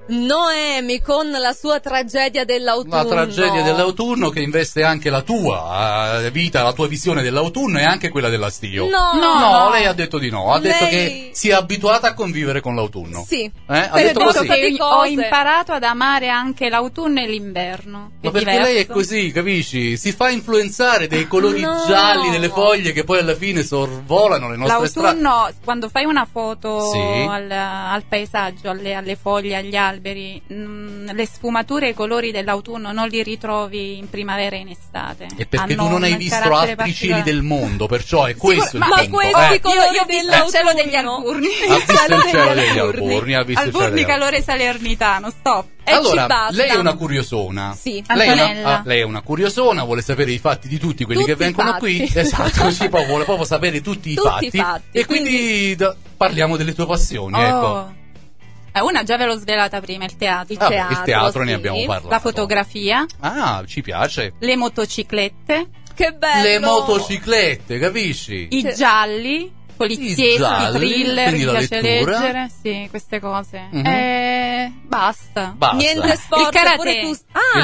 Noemi con la sua tragedia dell'autunno. La tragedia dell'autunno che investe anche la tua vita, la tua visione dell'autunno e anche quella dell'astio. No, lei ha detto di no. Ha detto che si è abituata a convivere con l'autunno. Sì. Ha detto così. Che ho imparato ad amare anche l'autunno e l'inverno. Ma perché lei è così, capisci? Si fa influenzare dai colori gialli delle foglie che poi alla fine sorvolano le nostre strade. L'autunno, quando fai una foto al paesaggio, alle foglie, agli alberi, le sfumature e i colori dell'autunno non li ritrovi in primavera e in estate. E perché tu non hai visto altri cieli del mondo, perciò è questo il ma punto. questi colori io ho visto il cielo degli Alburni. Ha visto il cielo degli Alburni, ha visto il cielo Alburni degli calore salernitano, stop. Allora, lei è una curiosona. Sì. Lei è una curiosona, vuole sapere i fatti di tutti quelli che vengono qui. Esatto, così poi vuole proprio sapere tutti i fatti. E quindi parliamo delle tue passioni, ecco. Una già ve l'ho svelata prima, il teatro. Il teatro ne abbiamo parlato. La fotografia. Ci piace. Le motociclette. Che bello! Le motociclette, capisci? I gialli. Polizietti, thriller, mi piace lettura. leggere, sì, queste cose. Basta. Niente sport, il karate. pure tu.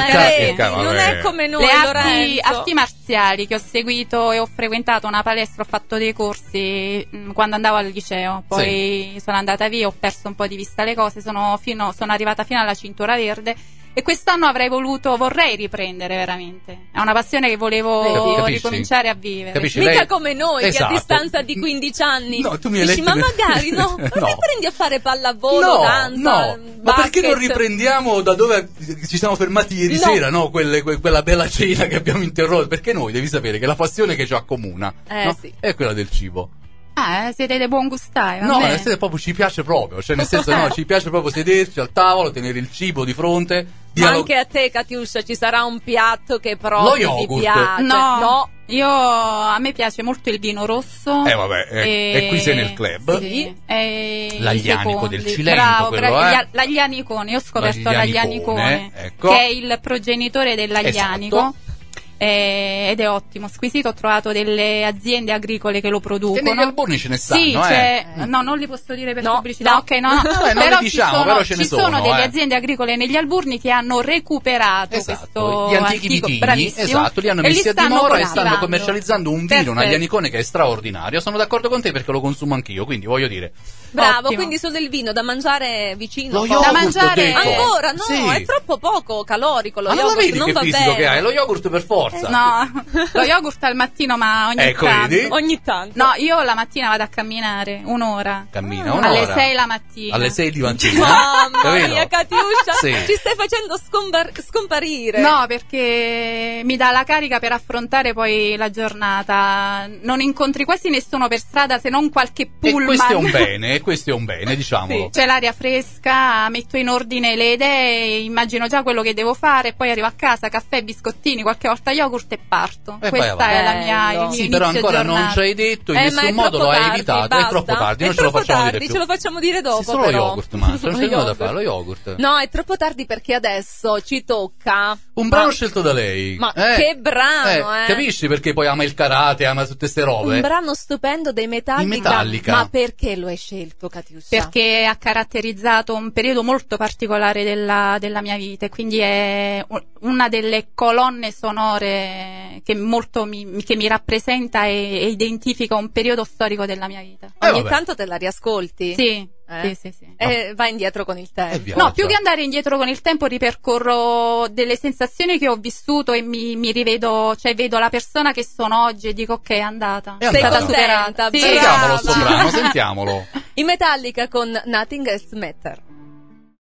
Non è come noi, le arti marziali che ho seguito e ho frequentato una palestra, ho fatto dei corsi quando andavo al liceo, poi sono andata via, ho perso un po' di vista le cose, sono arrivata fino alla cintura verde. E quest'anno vorrei riprendere veramente. È una passione che volevo ricominciare a vivere. Capisci, mica lei... come noi, esatto. che a distanza di 15 anni tu mi hai dici, ma magari no, ma mi prendi a fare pallavolo, danza, ma perché non riprendiamo da dove ci siamo fermati ieri sera, no? Quella bella cena che abbiamo interrotto? Perché noi, devi sapere, che la passione che ci accomuna è quella del cibo. Siete dei buon gustai. No, proprio ci piace proprio, cioè nel senso ci piace proprio sederci al tavolo, tenere il cibo di fronte. Ma anche a te, Katiuscia, ci sarà un piatto che proprio ti piace. No. A me piace molto il vino rosso. E qui sei nel club. Sì. L'aglianico del Cilento, l'aglianicone. Io ho scoperto l'aglianicone, ecco. che è il progenitore dell'aglianico. Esatto. Ed è ottimo, squisito. Ho trovato delle aziende agricole che lo producono. E negli Alburni ce ne stanno, no, non li posso dire per pubblicità. Però ci sono delle aziende agricole negli Alburni che hanno recuperato questo gli antichi vitigni, li hanno messi a dimora e stanno commercializzando un vino, un aglianicone che è straordinario. Sono d'accordo con te perché lo consumo anch'io, quindi voglio dire. Bravo, quindi solo il vino da mangiare vicino. Lo yogurt, ancora no, è troppo poco calorico lo yogurt, non va bene. Che hai lo yogurt per forza. No, lo yogurt al mattino, ma ogni tanto. No, io la mattina vado a camminare un'ora. Cammina un'ora? Alle 6 la mattina. Alle 6 di mattina. Mamma mia, Katiuscia, ci stai facendo scomparire. No, perché mi dà la carica per affrontare poi la giornata. Non incontri quasi nessuno per strada se non qualche pullman. E questo è un bene, diciamolo. C'è l'aria fresca, metto in ordine le idee, immagino già quello che devo fare, poi arrivo a casa, caffè, biscottini, qualche volta yogurt e parto. Questa è il mio inizio però ancora giornata. Non ci hai detto, in nessun modo lo hai evitato. Basta. È troppo tardi, non ce lo facciamo dire più. Ce lo facciamo dire dopo. Solo però. Yogurt, non c'è nulla da fare, lo yogurt. No, è troppo tardi perché adesso ci tocca un brano scelto da lei. Ma che brano, Capisci perché poi ama il karate, ama tutte ste robe? Un brano stupendo dei Metallica. Ma perché lo hai scelto, Katiuscia? Perché ha caratterizzato un periodo molto particolare della mia vita e quindi è una delle colonne sonore che molto che mi rappresenta e identifica un periodo storico della mia vita. Ogni tanto te la riascolti? Sì. Sì. Vai indietro con il tempo. No, più che andare indietro con il tempo ripercorro delle sensazioni che ho vissuto e mi rivedo, cioè vedo la persona che sono oggi e dico ok, è andata. Sei stata superata. Sentiamolo sto brano, sentiamolo. I Metallica con Nothing Else Matter.